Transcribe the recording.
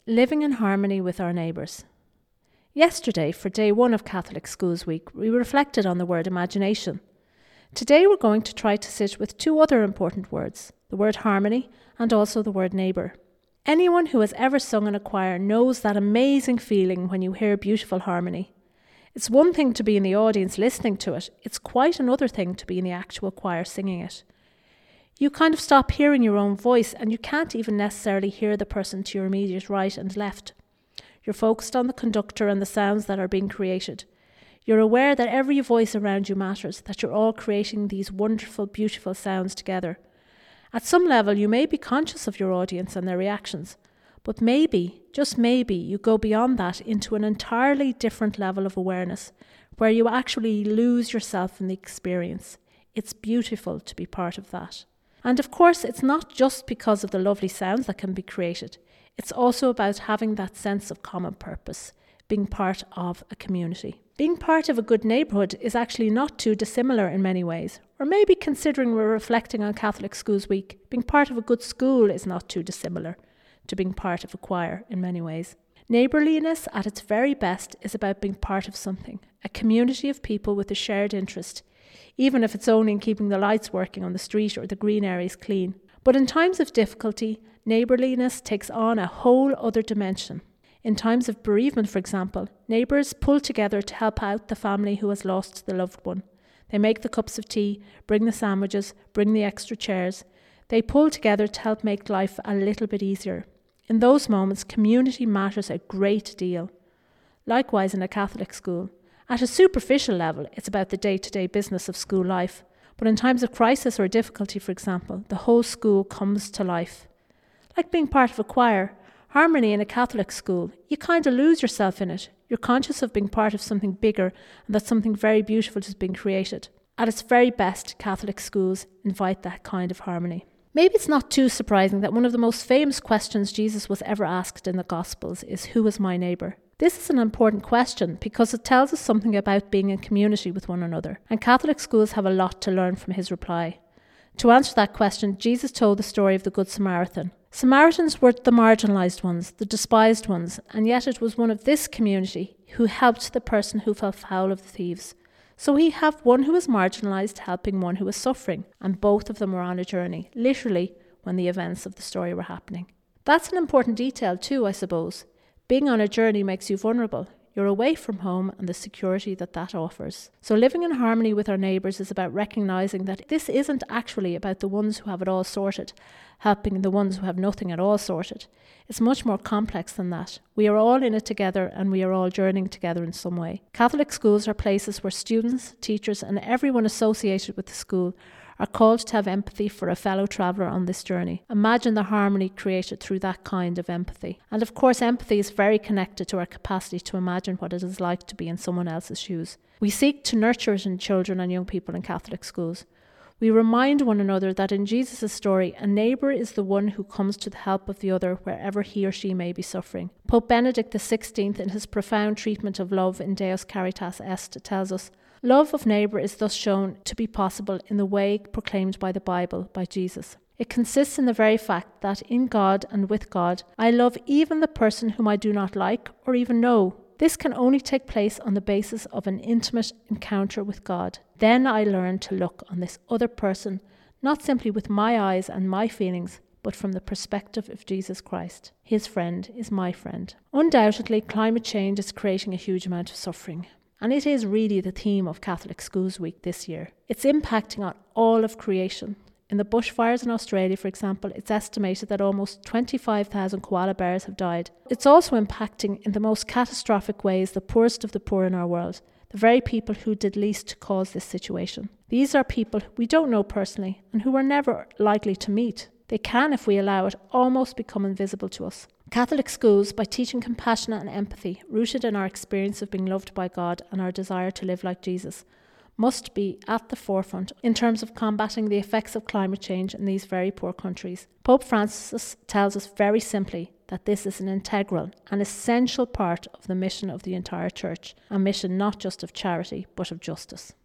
living in harmony with our neighbours. Yesterday, for day one of Catholic Schools Week, we reflected on the word imagination. Today we're going to try to sit with two other important words, the word harmony and also the word neighbour. Anyone who has ever sung in a choir knows that amazing feeling when you hear beautiful harmony. It's one thing to be in the audience listening to it, it's quite another thing to be in the actual choir singing it. You kind of stop hearing your own voice and you can't even necessarily hear the person to your immediate right and left. You're focused on the conductor and the sounds that are being created. You're aware that every voice around you matters, that you're all creating these wonderful, beautiful sounds together. At some level, you may be conscious of your audience and their reactions, but maybe, just maybe, you go beyond that into an entirely different level of awareness, where you actually lose yourself in the experience. It's beautiful to be part of that. And of course, it's not just because of the lovely sounds that can be created. It's also about having that sense of common purpose, being part of a community. Being part of a good neighbourhood is actually not too dissimilar in many ways. Or maybe considering we're reflecting on Catholic Schools Week, being part of a good school is not too dissimilar to being part of a choir in many ways. Neighbourliness at its very best is about being part of something, a community of people with a shared interest, even if it's only in keeping the lights working on the street or the green areas clean. But in times of difficulty, neighbourliness takes on a whole other dimension. In times of bereavement, for example, neighbours pull together to help out the family who has lost the loved one. They make the cups of tea, bring the sandwiches, bring the extra chairs. They pull together to help make life a little bit easier. In those moments, community matters a great deal. Likewise in a Catholic school. At a superficial level, it's about the day-to-day business of school life. But in times of crisis or difficulty, for example, the whole school comes to life. Like being part of a choir, harmony in a Catholic school, you kind of lose yourself in it. You're conscious of being part of something bigger and that something very beautiful is being created. At its very best, Catholic schools invite that kind of harmony. Maybe it's not too surprising that one of the most famous questions Jesus was ever asked in the Gospels is, "Who is my neighbour?" This is an important question because it tells us something about being in community with one another, and Catholic schools have a lot to learn from his reply. To answer that question, Jesus told the story of the Good Samaritan. Samaritans were the marginalised ones, the despised ones, and yet it was one of this community who helped the person who fell foul of the thieves. So we have one who was marginalised helping one who was suffering, and both of them were on a journey, literally, when the events of the story were happening. That's an important detail too, I suppose. Being on a journey makes you vulnerable. You're away from home and the security that offers. So living in harmony with our neighbours is about recognising that this isn't actually about the ones who have it all sorted, helping the ones who have nothing at all sorted. It's much more complex than that. We are all in it together and we are all journeying together in some way. Catholic schools are places where students, teachers and everyone associated with the school are called to have empathy for a fellow traveller on this journey. Imagine the harmony created through that kind of empathy. And of course, empathy is very connected to our capacity to imagine what it is like to be in someone else's shoes. We seek to nurture it in children and young people in Catholic schools. We remind one another that in Jesus' story, a neighbour is the one who comes to the help of the other wherever he or she may be suffering. Pope Benedict XVI, in his profound treatment of love in Deus Caritas Est, tells us, "Love of neighbour is thus shown to be possible in the way proclaimed by the Bible, by Jesus. It consists in the very fact that in God and with God, I love even the person whom I do not like or even know. This can only take place on the basis of an intimate encounter with God. Then I learn to look on this other person, not simply with my eyes and my feelings, but from the perspective of Jesus Christ. His friend is my friend." Undoubtedly, climate change is creating a huge amount of suffering. And it is really the theme of Catholic Schools Week this year. It's impacting on all of creation. In the bushfires in Australia, for example, it's estimated that almost 25,000 koala bears have died. It's also impacting in the most catastrophic ways the poorest of the poor in our world, the very people who did least to cause this situation. These are people we don't know personally and who are never likely to meet. They can, if we allow it, almost become invisible to us. Catholic schools, by teaching compassion and empathy, rooted in our experience of being loved by God and our desire to live like Jesus, must be at the forefront in terms of combating the effects of climate change in these very poor countries. Pope Francis tells us very simply that this is an integral and essential part of the mission of the entire Church, a mission not just of charity, but of justice.